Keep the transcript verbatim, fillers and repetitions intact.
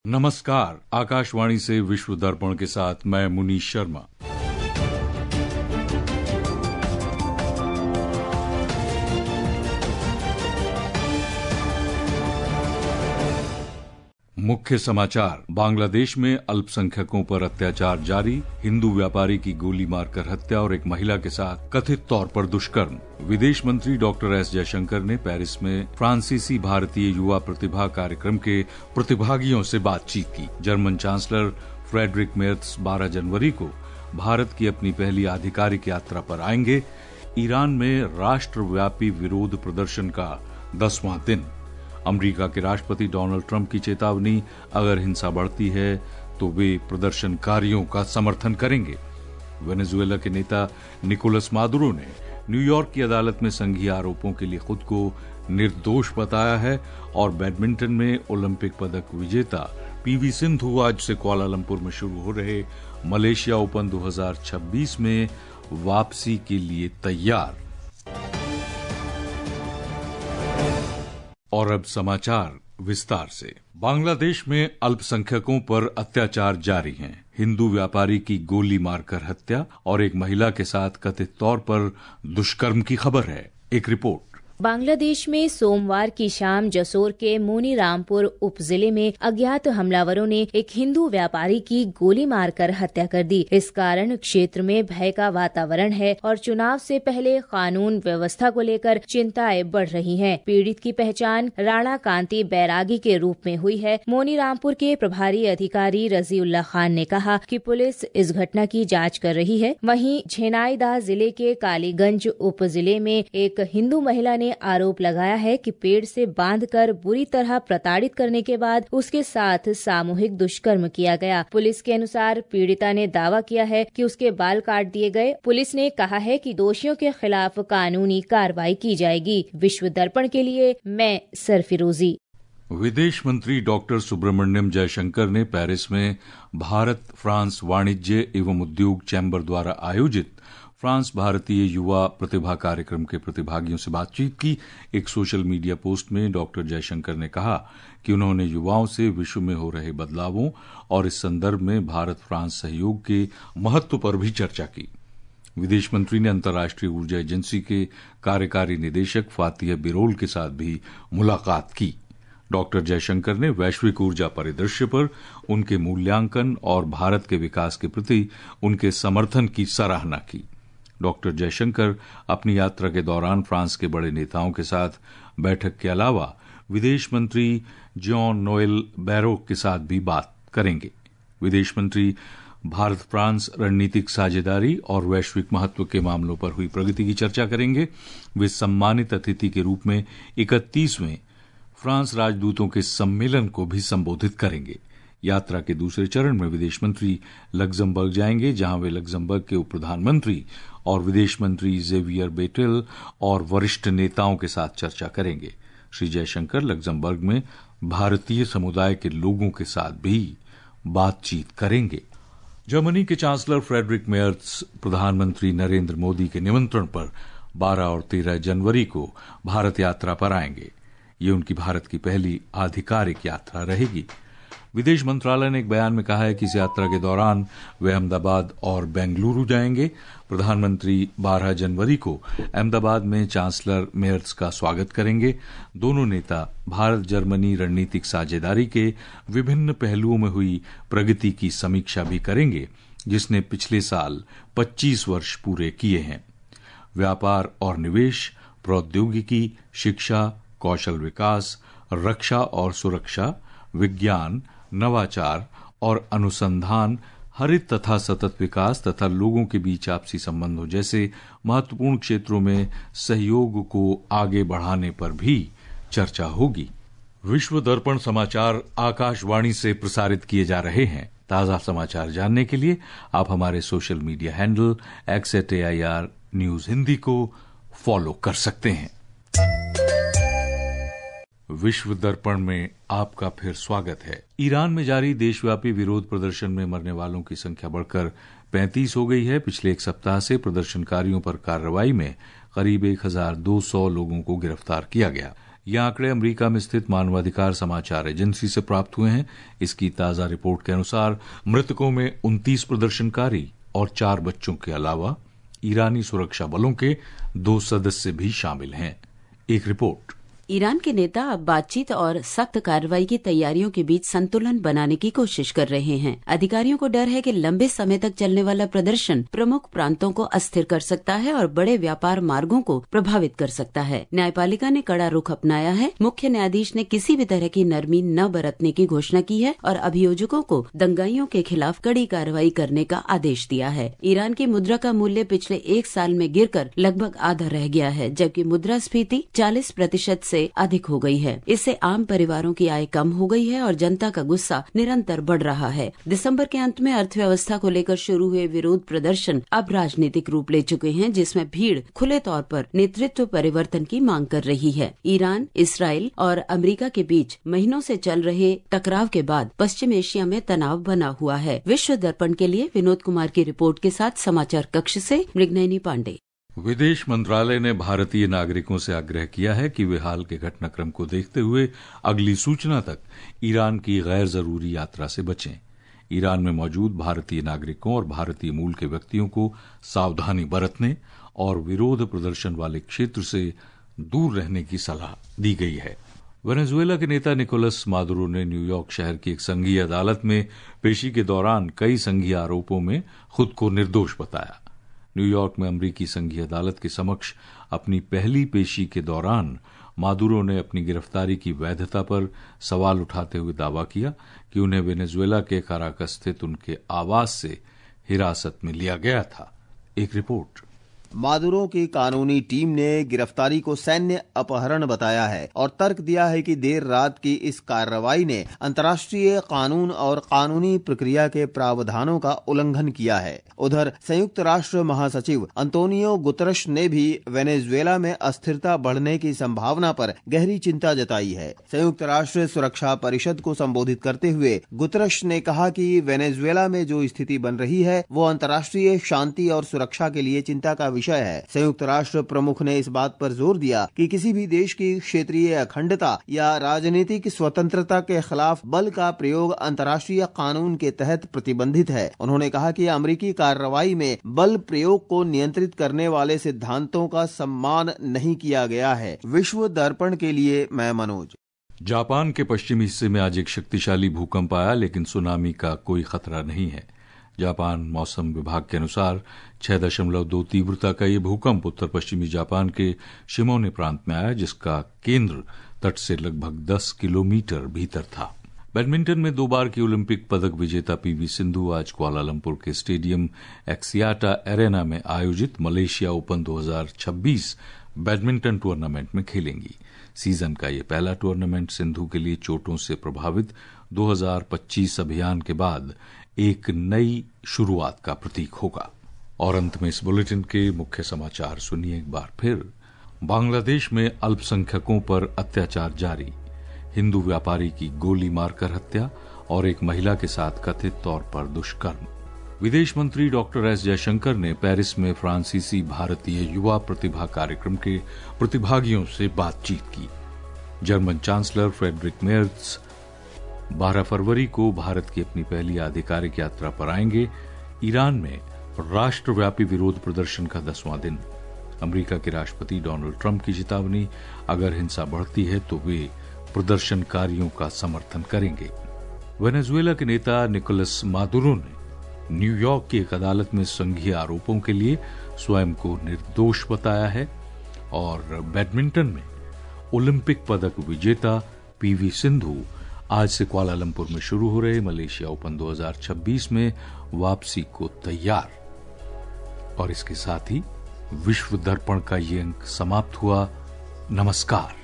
नमस्कार, आकाशवाणी से विश्व दर्पण के साथ मैं मुनीश शर्मा। मुख्य समाचार। बांग्लादेश में अल्पसंख्यकों पर अत्याचार जारी, हिंदू व्यापारी की गोली मारकर हत्या और एक महिला के साथ कथित तौर पर दुष्कर्म। विदेश मंत्री डॉक्टर एस जयशंकर ने पेरिस में फ्रांसीसी भारतीय युवा प्रतिभा कार्यक्रम के प्रतिभागियों से बातचीत की। जर्मन चांसलर फ्रेडरिक मेर्स बारह जनवरी को भारत की अपनी पहली आधिकारिक यात्रा पर आएंगे। ईरान में राष्ट्रव्यापी विरोध प्रदर्शन का दसवां दिन। अमेरिका के राष्ट्रपति डोनाल्ड ट्रंप की चेतावनी, अगर हिंसा बढ़ती है तो वे प्रदर्शनकारियों का समर्थन करेंगे। वेनेजुएला के नेता निकोलस मादुरो ने न्यूयॉर्क की अदालत में संघीय आरोपों के लिए खुद को निर्दोष बताया है और बैडमिंटन में ओलंपिक पदक विजेता पीवी सिंधु आज से कुआलालंपुर में शुरू हो रहे मलेशिया ओपन दो हज़ार छब्बीस में वापसी के लिए तैयार। और अब समाचार विस्तार से। बांग्लादेश में अल्पसंख्यकों पर अत्याचार जारी हैं। हिंदू व्यापारी की गोली मारकर हत्या और एक महिला के साथ कथित तौर पर दुष्कर्म की खबर है। एक रिपोर्ट। बांग्लादेश में सोमवार की शाम जसोर के मोनीरामपुर उपजिले में अज्ञात हमलावरों ने एक हिंदू व्यापारी की गोली मारकर हत्या कर दी। इस कारण क्षेत्र में भय का वातावरण है और चुनाव से पहले कानून व्यवस्था को लेकर चिंताएं बढ़ रही हैं। पीड़ित की पहचान राणा कांति बैरागी के रूप में हुई है। मोनीरामपुर के प्रभारी अधिकारी रजीउल्लाह खान ने कहा कि पुलिस इस घटना की जाँच कर रही है। वहीं झेनाइदा जिले के कालीगंज उपजिले में एक हिंदू महिला ने आरोप लगाया है कि पेड़ से बांधकर बुरी तरह प्रताड़ित करने के बाद उसके साथ सामूहिक दुष्कर्म किया गया। पुलिस के अनुसार पीड़िता ने दावा किया है कि उसके बाल काट दिए गए। पुलिस ने कहा है कि दोषियों के खिलाफ कानूनी कार्रवाई की जाएगी। विश्व दर्पण के लिए मैं सरफिरोजी। विदेश मंत्री डॉक्टर सुब्रमण्यम जयशंकर ने पेरिस में भारत फ्रांस वाणिज्य एवं उद्योग चैम्बर द्वारा आयोजित फ्रांस भारतीय युवा प्रतिभा कार्यक्रम के प्रतिभागियों से बातचीत की। एक सोशल मीडिया पोस्ट में डॉक्टर जयशंकर ने कहा कि उन्होंने युवाओं से विश्व में हो रहे बदलावों और इस संदर्भ में भारत फ्रांस सहयोग के महत्व पर भी चर्चा की। विदेश मंत्री ने अंतर्राष्ट्रीय ऊर्जा एजेंसी के कार्यकारी निदेशक फातिह बिरोल के साथ भी मुलाकात की। डॉक्टर जयशंकर ने वैश्विक ऊर्जा परिदृश्य पर उनके मूल्यांकन और भारत के विकास के प्रति उनके समर्थन की सराहना की। डॉक्टर जयशंकर अपनी यात्रा के दौरान फ्रांस के बड़े नेताओं के साथ बैठक के अलावा विदेश मंत्री जॉन नोएल बैरोक के साथ भी बात करेंगे। विदेश मंत्री भारत फ्रांस रणनीतिक साझेदारी और वैश्विक महत्व के मामलों पर हुई प्रगति की चर्चा करेंगे। वे सम्मानित अतिथि के रूप में इकतीसवें फ्रांस राजदूतों के सम्मेलन को भी संबोधित करेंगे। यात्रा के दूसरे चरण में विदेश मंत्री लग्जमबर्ग जाएंगे, जहां वे लग्जमबर्ग के उप प्रधानमंत्री और विदेश मंत्री जेवियर बेटेल और वरिष्ठ नेताओं के साथ चर्चा करेंगे। श्री जयशंकर लग्जमबर्ग में भारतीय समुदाय के लोगों के साथ भी बातचीत करेंगे। जर्मनी के चांसलर फ्रेडरिक मेर्स प्रधानमंत्री नरेंद्र मोदी के निमंत्रण पर बारह और तेरह जनवरी को भारत यात्रा पर आएंगे। ये उनकी भारत की पहली आधिकारिक यात्रा रहेगी। विदेश मंत्रालय ने एक बयान में कहा है कि इस यात्रा के दौरान वे अहमदाबाद और बेंगलुरु जाएंगे। प्रधानमंत्री बारह जनवरी को अहमदाबाद में चांसलर मेर्स का स्वागत करेंगे। दोनों नेता भारत जर्मनी रणनीतिक साझेदारी के विभिन्न पहलुओं में हुई प्रगति की समीक्षा भी करेंगे, जिसने पिछले साल पच्चीस वर्ष पूरे किए हैं। व्यापार और निवेश, प्रौद्योगिकी, शिक्षा, कौशल विकास, रक्षा और सुरक्षा, विज्ञान, नवाचार और अनुसंधान, हरित तथा सतत विकास तथा लोगों के बीच आपसी संबंधों जैसे महत्वपूर्ण क्षेत्रों में सहयोग को आगे बढ़ाने पर भी चर्चा होगी। विश्व दर्पण समाचार आकाशवाणी से प्रसारित किए जा रहे हैं। ताजा समाचार जानने के लिए आप हमारे social media handle X at A I R news Hindi को फॉलो कर सकते हैं। विश्व दर्पण में आपका फिर स्वागत है। ईरान में जारी देशव्यापी विरोध प्रदर्शन में मरने वालों की संख्या बढ़कर पैंतीस हो गई है। पिछले एक सप्ताह से प्रदर्शनकारियों पर कार्रवाई में करीब एक हजार दो सौ लोगों को गिरफ्तार किया गया। ये आंकड़े अमेरिका में स्थित मानवाधिकार समाचार एजेंसी से प्राप्त हुए हैं। इसकी ताजा रिपोर्ट के अनुसार मृतकों में उनतीस प्रदर्शनकारी और चार बच्चों के अलावा ईरानी सुरक्षा बलों के दो सदस्य भी शामिल हैं। एक रिपोर्ट। ईरान के नेता अब बातचीत और सख्त कार्रवाई की तैयारियों के बीच संतुलन बनाने की कोशिश कर रहे हैं। अधिकारियों को डर है कि लंबे समय तक चलने वाला प्रदर्शन प्रमुख प्रांतों को अस्थिर कर सकता है और बड़े व्यापार मार्गों को प्रभावित कर सकता है। न्यायपालिका ने कड़ा रुख अपनाया है। मुख्य न्यायाधीश ने किसी भी तरह की नरमी न बरतने की घोषणा की है और अभियोजकों को दंगाइयों के खिलाफ कड़ी कार्रवाई करने का आदेश दिया है। ईरान की मुद्रा का मूल्य पिछले एक साल में गिरकर लगभग आधा रह गया है, जबकि मुद्रास्फीति चालीस प्रतिशत से अधिक हो गई है। इससे आम परिवारों की आय कम हो गई है और जनता का गुस्सा निरंतर बढ़ रहा है। दिसंबर के अंत में अर्थव्यवस्था को लेकर शुरू हुए विरोध प्रदर्शन अब राजनीतिक रूप ले चुके हैं, जिसमें भीड़ खुले तौर पर नेतृत्व परिवर्तन की मांग कर रही है। ईरान, इसराइल और अमेरिका के बीच महीनों से चल रहे टकराव के बाद पश्चिम एशिया में तनाव बना हुआ है। विश्व दर्पण के लिए विनोद कुमार की रिपोर्ट के साथ समाचार कक्ष से मृगनयनी पांडे। विदेश मंत्रालय ने भारतीय नागरिकों से आग्रह किया है कि वे हाल के घटनाक्रम को देखते हुए अगली सूचना तक ईरान की गैर जरूरी यात्रा से बचें। ईरान में मौजूद भारतीय नागरिकों और भारतीय मूल के व्यक्तियों को सावधानी बरतने और विरोध प्रदर्शन वाले क्षेत्र से दूर रहने की सलाह दी गई है। वेनेजुएला के नेता निकोलस मादुरो ने न्यूयॉर्क शहर की एक संघीय अदालत में पेशी के दौरान कई संघीय आरोपों में खुद को निर्दोष बताया। न्यूयॉर्क में अमरीकी संघीय अदालत के समक्ष अपनी पहली पेशी के दौरान मादुरो ने अपनी गिरफ्तारी की वैधता पर सवाल उठाते हुए दावा किया कि उन्हें वेनेजुएला के काराकस स्थित उनके आवास से हिरासत में लिया गया था। एक रिपोर्ट। मादुरो की कानूनी टीम ने गिरफ्तारी को सैन्य अपहरण बताया है और तर्क दिया है कि देर रात की इस कार्रवाई ने अंतर्राष्ट्रीय कानून और कानूनी प्रक्रिया के प्रावधानों का उल्लंघन किया है। उधर संयुक्त राष्ट्र महासचिव अंतोनियो गुतरश ने भी वेनेजुएला में अस्थिरता बढ़ने की संभावना पर गहरी चिंता जताई है। संयुक्त राष्ट्र सुरक्षा परिषद को संबोधित करते हुए गुतरश ने कहा कि वेनेजुएला में जो स्थिति बन रही है वो अंतर्राष्ट्रीय शांति और सुरक्षा के लिए चिंता का विषय है। संयुक्त राष्ट्र प्रमुख ने इस बात पर जोर दिया कि किसी भी देश की क्षेत्रीय अखंडता या राजनीतिक स्वतंत्रता के खिलाफ बल का प्रयोग अंतर्राष्ट्रीय कानून के तहत प्रतिबंधित है। उन्होंने कहा कि अमेरिकी कार्रवाई में बल प्रयोग को नियंत्रित करने वाले सिद्धांतों का सम्मान नहीं किया गया है। विश्व दर्पण के लिए मैं मनोज। जापान के पश्चिमी हिस्से में आज एक शक्तिशाली भूकंप आया, लेकिन सुनामी का कोई खतरा नहीं है। जापान मौसम विभाग के अनुसार छह दशमलव दो तीव्रता का ये भूकंप उत्तर पश्चिमी जापान के शिमोने प्रांत में आया, जिसका केंद्र तट से लगभग दस किलोमीटर भीतर था। बैडमिंटन में दो बार की ओलंपिक पदक विजेता पीवी सिंधु आज कुआलालंपुर के स्टेडियम एक्सियाटा एरेना में आयोजित मलेशिया ओपन दो हज़ार छब्बीस बैडमिंटन टूर्नामेंट में खेलेंगी। सीजन का ये पहला टूर्नामेंट सिंधु के लिए चोटों से प्रभावित दो हज़ार पच्चीस अभियान के बाद एक नई शुरुआत का प्रतीक होगा। और अंत में इस बुलेटिन के मुख्य समाचार सुनिए एक बार फिर। बांग्लादेश में अल्पसंख्यकों पर अत्याचार जारी, हिंदू व्यापारी की गोली मारकर हत्या और एक महिला के साथ कथित तौर पर दुष्कर्म। विदेश मंत्री डॉक्टर एस जयशंकर ने पेरिस में फ्रांसीसी भारतीय युवा प्रतिभा कार्यक्रम के प्रतिभागियों से बातचीत की। जर्मन चांसलर फ्रेडरिक मेर्ज बारह फरवरी को भारत की अपनी पहली आधिकारिक यात्रा पर आएंगे। ईरान में राष्ट्रव्यापी विरोध प्रदर्शन का दसवां दिन। अमेरिका के राष्ट्रपति डोनाल्ड ट्रंप की चेतावनी, अगर हिंसा बढ़ती है तो वे प्रदर्शनकारियों का समर्थन करेंगे। वेनेजुएला के नेता निकोलस मादुरो ने न्यूयॉर्क की एक अदालत में संघीय आरोपों के लिए स्वयं को निर्दोष बताया है। और बैडमिंटन में ओलंपिक पदक विजेता पीवी सिंधु आज से कुआलालंपुर में शुरू हो रहे मलेशिया ओपन दो हज़ार छब्बीस में वापसी को तैयार। और इसके साथ ही विश्व दर्पण का ये अंक समाप्त हुआ। नमस्कार।